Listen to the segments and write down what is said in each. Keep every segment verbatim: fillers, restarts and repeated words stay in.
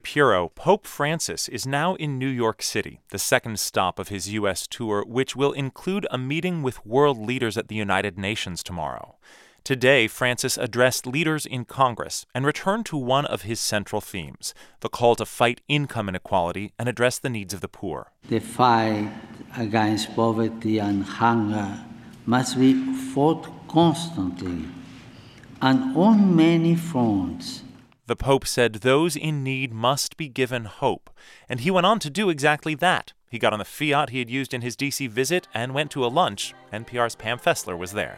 Puro, Pope Francis is now in New York City, the second stop of his U S tour, which will include a meeting with world leaders at the United Nations tomorrow. Today, Francis addressed leaders in Congress and returned to one of his central themes, the call to fight income inequality and address the needs of the poor. The fight against poverty and hunger must be fought constantly and on many fronts. The Pope said those in need must be given hope, and he went on to do exactly that. He got on the Fiat he had used in his D C visit and went to a lunch. N P R's Pam Fessler was there.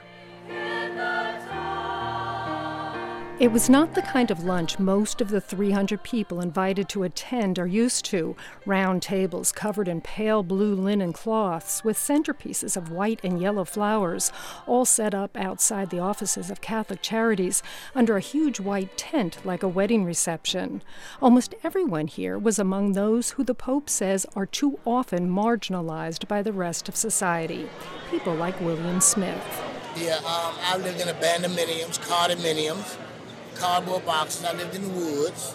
It was not the kind of lunch most of the three hundred people invited to attend are used to. Round tables covered in pale blue linen cloths with centerpieces of white and yellow flowers, all set up outside the offices of Catholic Charities under a huge white tent like a wedding reception. Almost everyone here was among those who the Pope says are too often marginalized by the rest of society. People like William Smith. Yeah, um, I lived in abandoned miniums, condominiums. Cardboard boxes. I lived in the woods.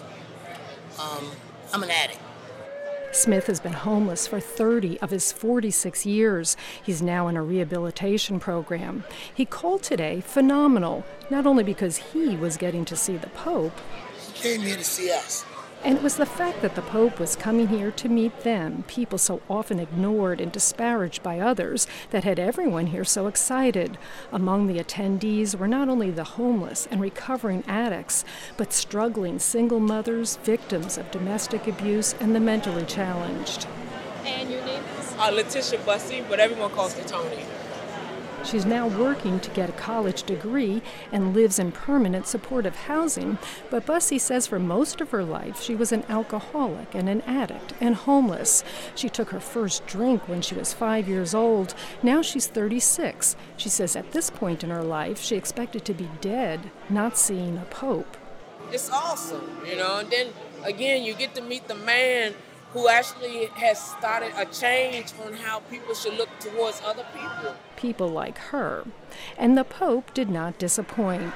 Um, I'm an addict. Smith has been homeless for thirty of his forty-six years. He's now in a rehabilitation program. He called today phenomenal, not only because he was getting to see the Pope. He came here to see us. And it was the fact that the Pope was coming here to meet them, people so often ignored and disparaged by others, that had everyone here so excited. Among the attendees were not only the homeless and recovering addicts, but struggling single mothers, victims of domestic abuse, and the mentally challenged. And your name is? Uh, Letitia Bussey, but everyone calls her Tony. She's now working to get a college degree and lives in permanent supportive housing, but Bussey says for most of her life she was an alcoholic and an addict and homeless. She took her first drink when she was five years old. Now she's thirty-six. She says at this point in her life she expected to be dead, not seeing a Pope. It's awesome, you know, and then again you get to meet the man who actually has started a change on how people should look towards other people. People like her. And the Pope did not disappoint.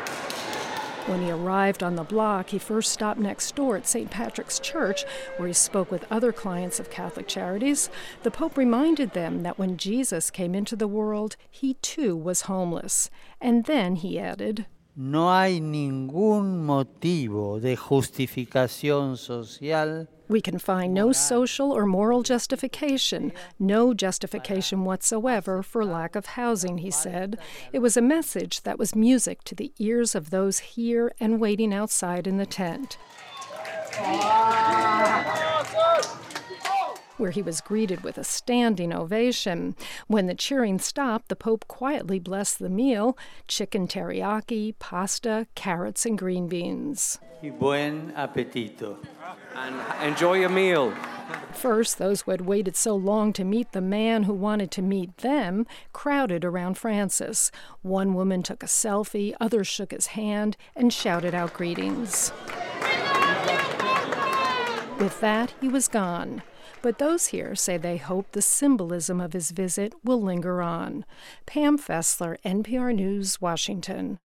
When he arrived on the block, he first stopped next door at Saint Patrick's Church, where he spoke with other clients of Catholic Charities. The Pope reminded them that when Jesus came into the world, he too was homeless. And then he added, No hay ningún motivo de justificación social. We can find no social or moral justification, no justification whatsoever for lack of housing, he said. It was a message that was music to the ears of those here and waiting outside in the tent, where he was greeted with a standing ovation. When the cheering stopped, the Pope quietly blessed the meal: chicken teriyaki, pasta, carrots, and green beans. Y buen apetito. And enjoy your meal. First, those who had waited so long to meet the man who wanted to meet them crowded around Francis. One woman took a selfie, others shook his hand and shouted out greetings. With that, he was gone. But those here say they hope the symbolism of his visit will linger on. Pam Fessler, N P R News, Washington.